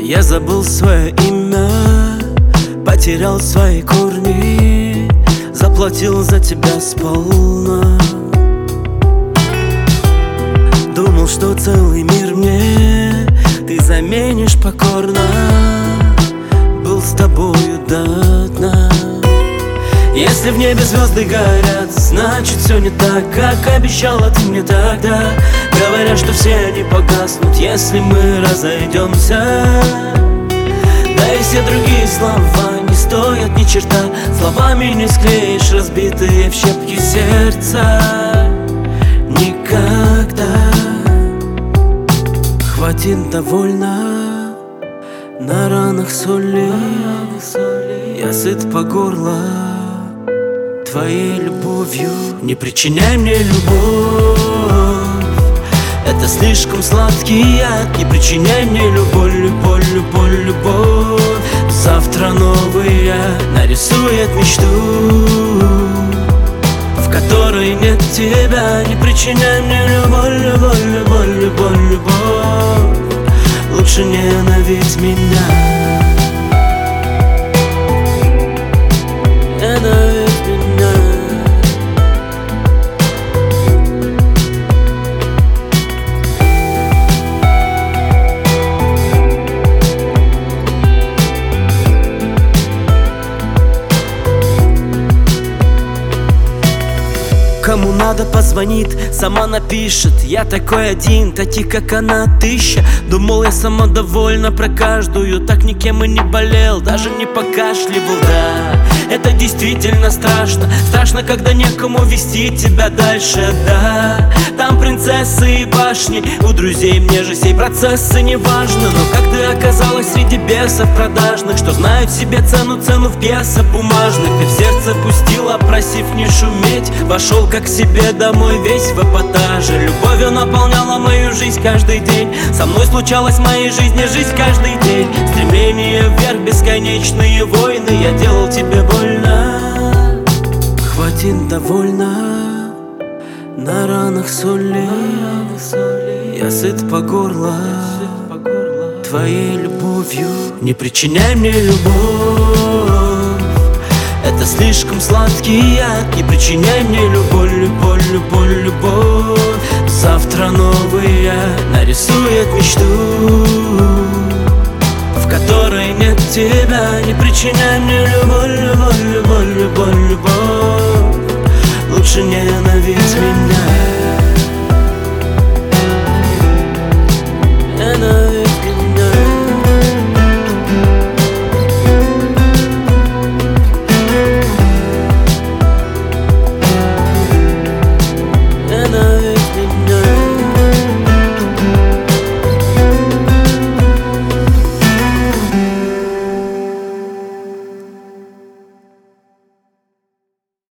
Я забыл свое имя, потерял свои корни, заплатил за тебя сполна. Думал, что целый мир мне ты заменишь покорно. Был с тобою до дна. Если в небе звезды горят, значит все не так, как обещала ты мне тогда. Говорят, что все они погаснут, если мы разойдемся. Да и все другие слова не стоят ни черта. Словами не склеишь разбитые в щепки сердца никогда. Хватит, довольно, на ранах соли. Я сыт по горло твоей любовью. Не причиняй мне любовь, это слишком сладкий яд. Не причиняй мне любовь, любовь, любовь, любовь. Завтра новый нарисует мечту, в которой нет тебя. Не причиняй мне любовь, любовь, любовь, любовь, любовь. Лучше ненавидь меня. Ненавидь меня. Кому надо, позвонит, сама напишет. Я такой один, таких как она тысяча. Думал, я самодовольна про каждую, так никем и не болел, даже не покашливал, да. Это действительно страшно. Страшно, когда некому вести тебя дальше, да. Там принцессы и башни, у друзей мне же сей процессы не важно. Но как ты оказалась среди бесов продажных, что знают себе цену, цену в пьесах бумажных. Ты в сердце пустила, просив не шуметь. Вошел как к себе домой весь в эпатаже. Любовью наполняла мою жизнь каждый день. Со мной случалась в моей жизни жизнь каждый день. Стремление вверх, бесконечные войны. Я делал тебе больно. Хватит, довольно, на ранах соли. Я сыт по горло твоей любовью. Не причиняй мне любовь, это слишком сладкий яд. Не причиняй мне любовь, любовь, любовь, любовь. Завтра новый нарисует мечту, в которой нет тебя. Не причиняй мне любовь, любовь, любовь, любовь, любовь. Лучше ненавидь меня.